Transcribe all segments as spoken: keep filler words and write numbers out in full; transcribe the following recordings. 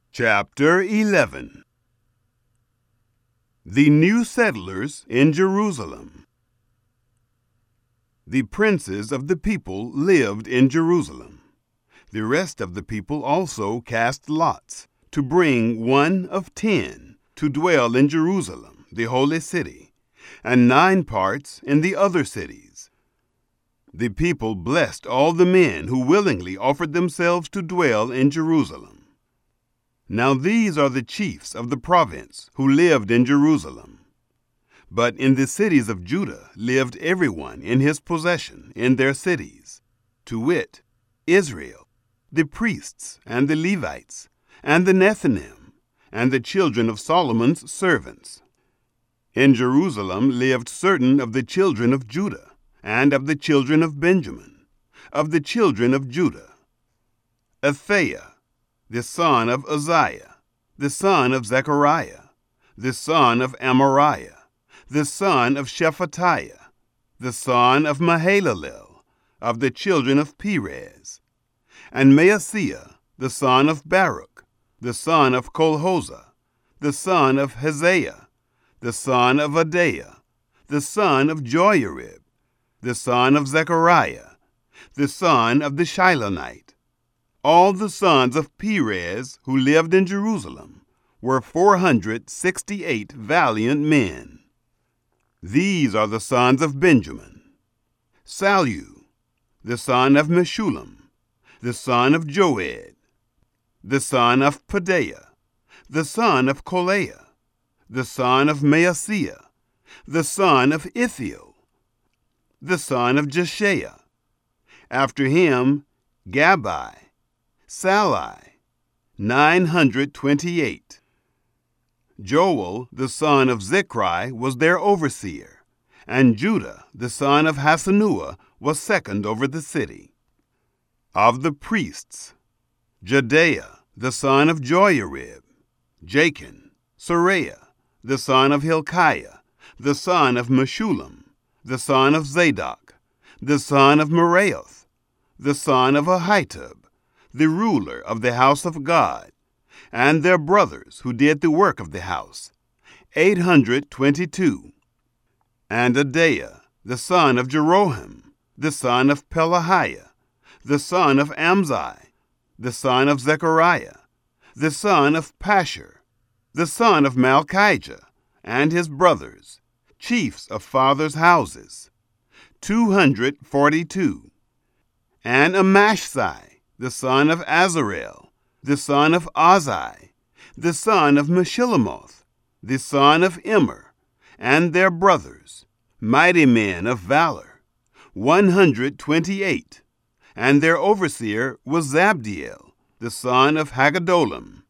Chapter eleven. The new settlers in Jerusalem. The princes of the people lived in Jerusalem. The rest of the people also cast lots to bring one of ten to dwell in Jerusalem, the holy city, and nine parts in the other cities. The people blessed all the men who willingly offered themselves to dwell in Jerusalem. Now these are the chiefs of the province who lived in Jerusalem. But in the cities of Judah lived everyone in his possession in their cities, to wit, Israel, the priests and the Levites, and the Nethinim, and the children of Solomon's servants. In Jerusalem lived certain of the children of Judah, and of the children of Benjamin, of the children of Judah, Athaiah, the son of Uzziah, the son of Zechariah, the son of Amariah, the son of Shephatiah, the son of Mahalalel, of the children of Perez, and Maaseiah, the son of Baruch, the son of Colhozah, the son of Hazaiah, the son of Adaiah, the son of Joiarib, the son of Zechariah, the son of the Shilonite. All the sons of Perez who lived in Jerusalem were four hundred sixty-eight valiant men. These are the sons of Benjamin: Sallu, the son of Meshullam, the son of Joed, the son of Pedaiah, the son of Kolaiah, the son of Maaseiah, the son of Ithiel, the son of Jeshaiah. After him, Gabbai, Sallai, nine hundred twenty-eight. Joel, the son of Zichri, was their overseer, and Judah, the son of Hassenuah, was second over the city. Of the priests, Jedaiah, the son of Joiarib, Jachin, Seraiah, the son of Hilkiah, the son of Meshullam, the son of Zadok, the son of Meraioth, the son of Ahitub, the ruler of the house of God, and their brothers who did the work of the house, eight hundred twenty-two. And Adaiah, the son of Jeroham, the son of Pelahiah, the son of Amzai, the son of Zechariah, the son of Pashur, the son of Malchijah, and his brothers, chiefs of fathers' houses, two hundred forty-two. And Amashsai, the son of Azarel, the son of Azai, the son of Meshillemoth, the son of Immer, and their brothers, mighty men of valor, one hundred twenty-eight. And their overseer was Zabdiel, the son of Haggedolim.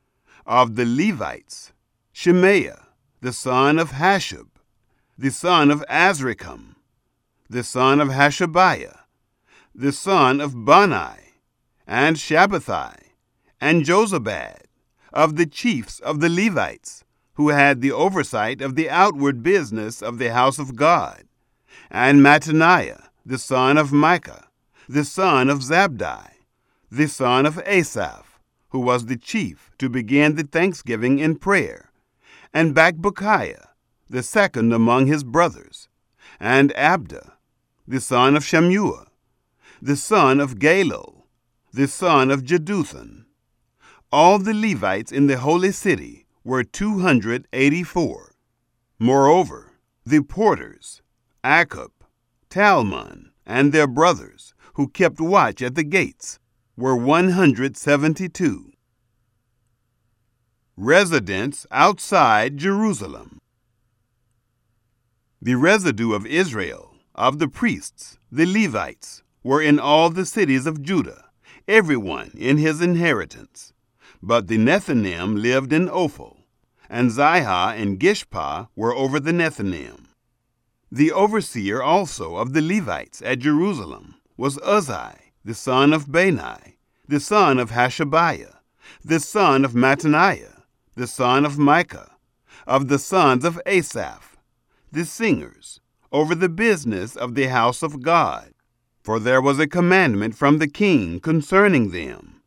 Of the Levites, Shemaiah, the son of Hashub, the son of Azrikam, the son of Hashabiah, the son of Bani, and Shabbathai, and Jozabad, of the chiefs of the Levites, who had the oversight of the outward business of the house of God, and Mattaniah, the son of Micah, the son of Zabdi, the son of Asaph, who was the chief to begin the thanksgiving in prayer, and Bakbukiah, the second among his brothers, and Abda, the son of Shammua, the son of Galal, the son of Jeduthun. All the Levites in the holy city were two hundred eighty-four. Moreover, the porters, Akub, Talmon, and their brothers, who kept watch at the gates, were one hundred seventy-two. Residents outside Jerusalem. The residue of Israel, of the priests, the Levites, were in all the cities of Judah, everyone in his inheritance. But the Nethinim lived in Ophel, and Zihah and Gishpah were over the Nethinim. The overseer also of the Levites at Jerusalem was Uzzi, the son of Bani, the son of Hashabiah, the son of Mattaniah, the son of Micah, of the sons of Asaph, the singers, over the business of the house of God. For there was a commandment from the king concerning them,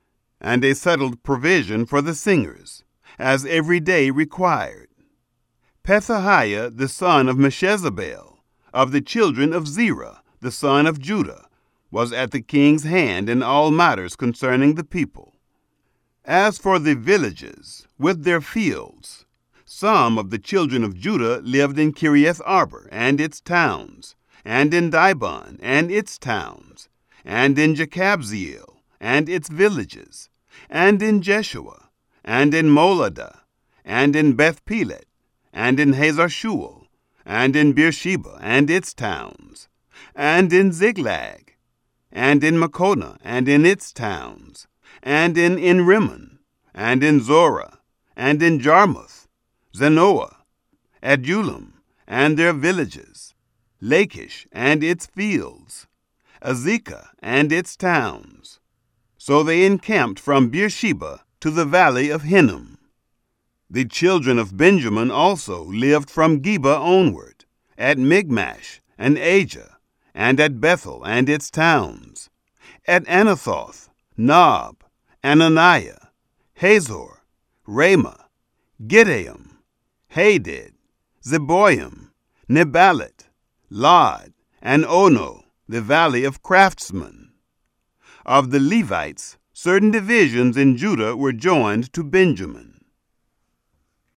and a settled provision for the singers, as every day required. Pethahiah the son of Meshezabel, of the children of Zerah the son of Judah, was at the king's hand in all matters concerning the people. As for the villages, with their fields, some of the children of Judah lived in Kiriath Arbor and its towns, and in Dibon and its towns, and in Jekabzeel and its villages, and in Jeshua, and in Moladah, and in Beth-Pelet, and in Hazar-Shual, and in Beersheba and its towns, and in Ziklag, and in Makona and in its towns, and in En-Rimmon, and in Zorah, and in Jarmuth, Zanoah, Adullam, and their villages, Lachish and its fields, Azekah and its towns. So they encamped from Beersheba to the valley of Hinnom. The children of Benjamin also lived from Geba onward, at Migmash and Aja, and at Bethel and its towns, at Anathoth, Nob, Ananiah, Hazor, Ramah, Gideam, Hadid, Zeboim, Nebalit, Lod, and Ono, the valley of craftsmen. Of the Levites, certain divisions in Judah were joined to Benjamin.